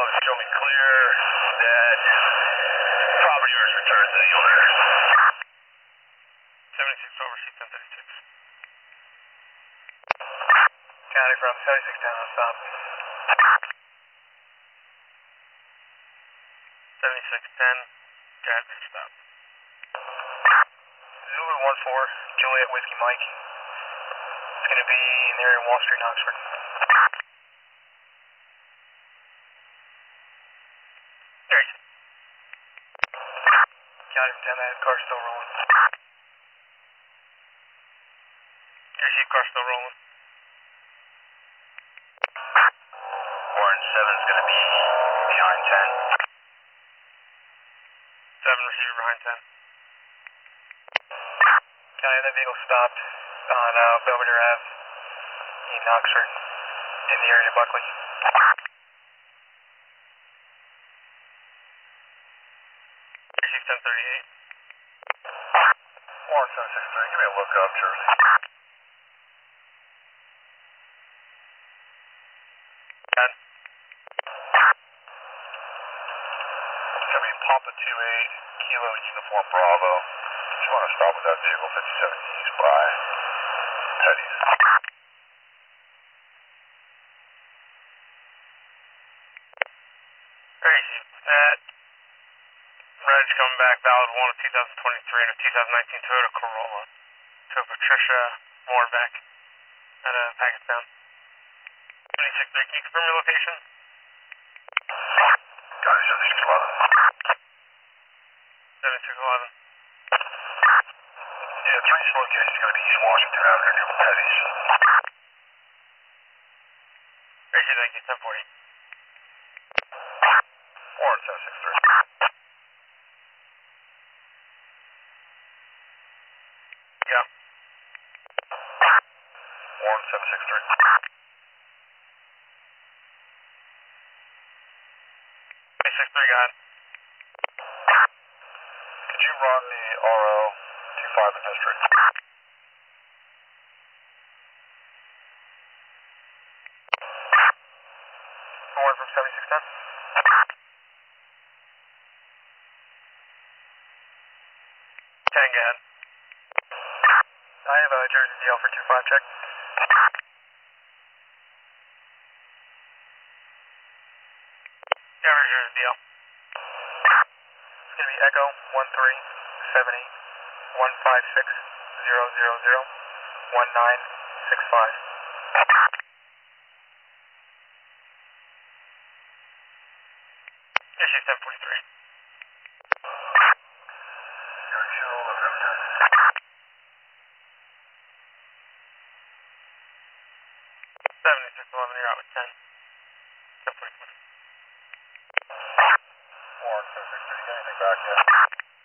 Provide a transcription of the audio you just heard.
show me clear that property was returned to the owner. 76 over C-1036. County from 7610 on stop. 7610, driver stop. Zulu 14, Juliet Whiskey Mike. It's going to be in the area of Wall Street in Oxford. County from 10, that car's still rolling. Receive, car still rolling. Warren 7's going to be behind 10. 7 receiver behind 10. County, that vehicle stopped on Belvedere Ave in Oxford, in the area of Buckley. Receive 1038. Warren 763, give me a lookup, Jersey. 10. Give me Papa 28, Kilo Uniform Bravo. Just want to stop with that vehicle 57 East by Teddy's. Receive that. Reg coming back, valid 1 of 2023 and a 2019 Toyota Corolla to Patricia Moorbeck at Pakistan. 76, can you confirm your location? Got it, 7611. 7611. Yeah, 3's location is going to be East Washington Avenue near Teddy's. Receive, thank you, 1040. Warren 763. Yeah. Warren 763. 363, got it. Could you run the RO 25 in history? Warren from 7610. 10, go ahead. I have a Jersey DL for 25 check. Yeah, here's the deal. It's going to be Echo 1378 156 000 1965. Issue 1043. You're sure all of them. 7611, you're out with 10. 1044. Warren 763, you got anything back yet?